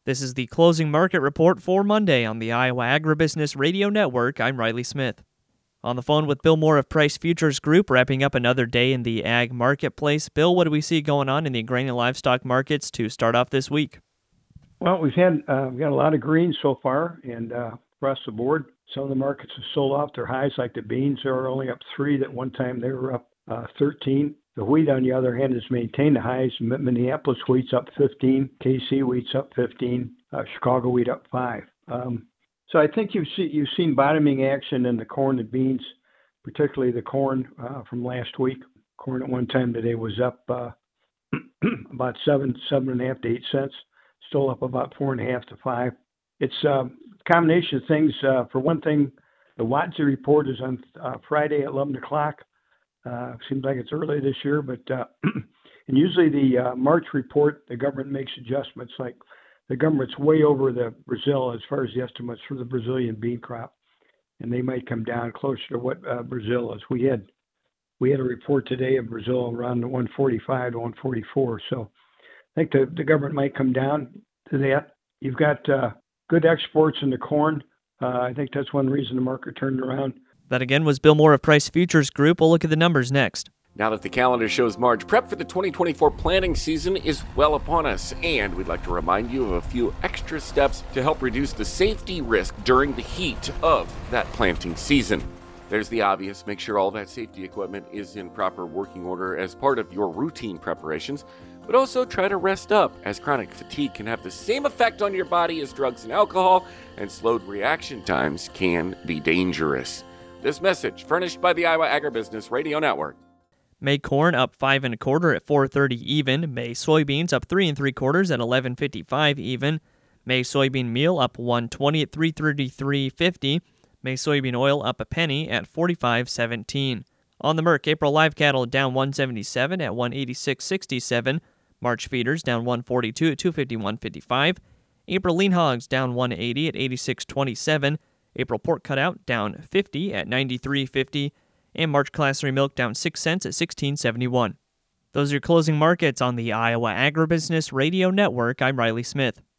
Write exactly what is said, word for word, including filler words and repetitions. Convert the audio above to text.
This is the closing market report for Monday on the Iowa Agribusiness Radio Network. I'm Riley Smith. On the phone with Bill Moore of Price Futures Group, wrapping up another day in the ag marketplace. Bill, what do we see going on in the grain and livestock markets to start off this week? Well, we've had uh, we've got a lot of greens so far, and uh, across the board, some of the markets have sold off their highs, like the beans. They were only up three. That one time they were up uh, thirteen. The wheat, on the other hand, has maintained the highs. Minneapolis wheat's up fifteen. K C wheat's up fifteen. Uh, Chicago wheat up five. Um, so I think you've seen you've seen bottoming action in the corn and beans, particularly the corn uh, from last week. Corn at one time today was up uh, about seven, seven and a half to eight cents. Still up about four and a half to five. It's a combination of things. Uh, for one thing, the W A T S E report is on uh, Friday at eleven o'clock. Uh, seems like it's early this year, but uh, and usually the uh, March report, the government makes adjustments. Like the government's way over the Brazil as far as the estimates for the Brazilian bean crop, and they might come down closer to what uh, Brazil is. We had we had a report today of Brazil around one forty-five to one forty-four. So I think the, the government might come down to that. You've got uh, good exports in the corn. Uh, I think that's one reason the market turned around. That again was Bill Moore of Price Futures Group. We'll look at the numbers next. Now that the calendar shows March, prep for the twenty twenty-four planting season is well upon us, and we'd like to remind you of a few extra steps to help reduce the safety risk during the heat of that planting season. There's the obvious: make sure all that safety equipment is in proper working order as part of your routine preparations, but also try to rest up, as chronic fatigue can have the same effect on your body as drugs and alcohol, and slowed reaction times can be dangerous. This message furnished by the Iowa Agribusiness Radio Network. May corn up five and a quarter at four thirty even. May soybeans up three and three quarters at eleven fifty-five even. May soybean meal up one twenty at three thirty-three fifty. May soybean oil up a penny at forty-five seventeen. On the Merc, April live cattle down one seventy-seven at one eighty-six sixty-seven. March feeders down one forty-two at two fifty-one fifty-five. April lean hogs down one eighty at eighty-six twenty-seven. April pork cutout down fifty at ninety-three fifty. And March Class three milk down six cents at sixteen seventy-one. Those are your closing markets on the Iowa Agribusiness Radio Network. I'm Riley Smith.